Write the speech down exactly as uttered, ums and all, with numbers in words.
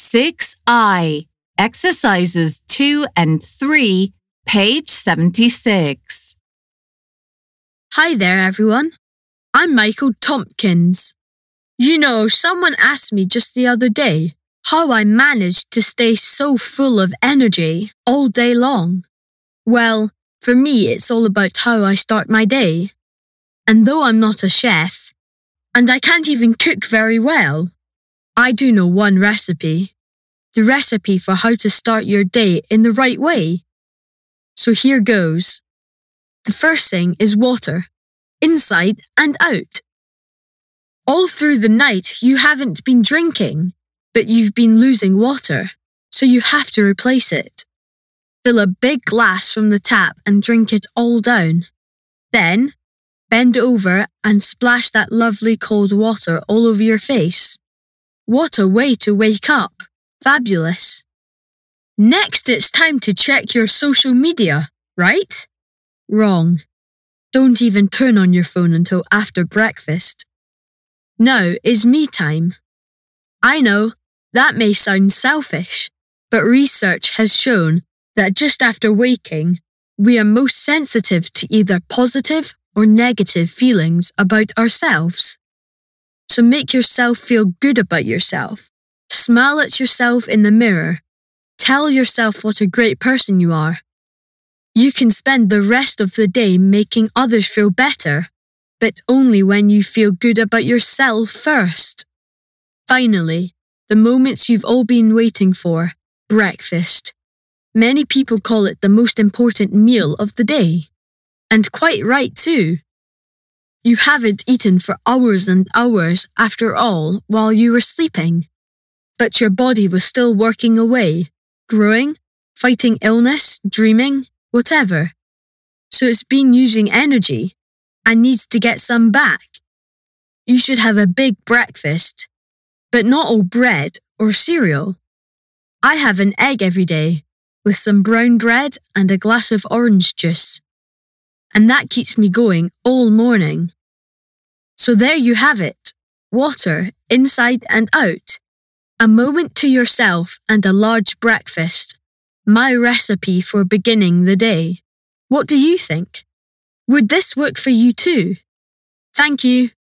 six I, Exercises two and three, page seventy-six. Hi there, everyone. I'm Michael Tompkins. You know, someone asked me just the other day how I managed to stay so full of energy all day long. Well, for me, it's all about how I start my day. And though I'm not a chef, and I can't even cook very well, I do know one recipe. The recipe for how to start your day in the right way. So here goes. The first thing is water, inside and out. All through the night you haven't been drinking, but you've been losing water, so you have to replace it. Fill a big glass from the tap and drink it all down. Then, bend over and splash that lovely cold water all over your face. What a way to wake up! Fabulous. Next, it's time to check your social media, right? Wrong. Don't even turn on your phone until after breakfast. Now is me time. I know, that may sound selfish, but research has shown that just after waking, we are most sensitive to either positive or negative feelings about ourselves. So make yourself feel good about yourself. Smile at yourself in the mirror. Tell yourself what a great person you are. You can spend the rest of the day making others feel better, but only when you feel good about yourself first. Finally, the moments you've all been waiting for, breakfast. Many people call it the most important meal of the day. And quite right too. You haven't eaten for hours and hours after all while you were sleeping. But your body was still working away, growing, fighting illness, dreaming, whatever. So it's been using energy and needs to get some back. You should have a big breakfast, but not all bread or cereal. I have an egg every day with some brown bread and a glass of orange juice. And that keeps me going all morning. So there you have it, water inside and out. A moment to yourself and a large breakfast. My recipe for beginning the day. What do you think? Would this work for you too? Thank you.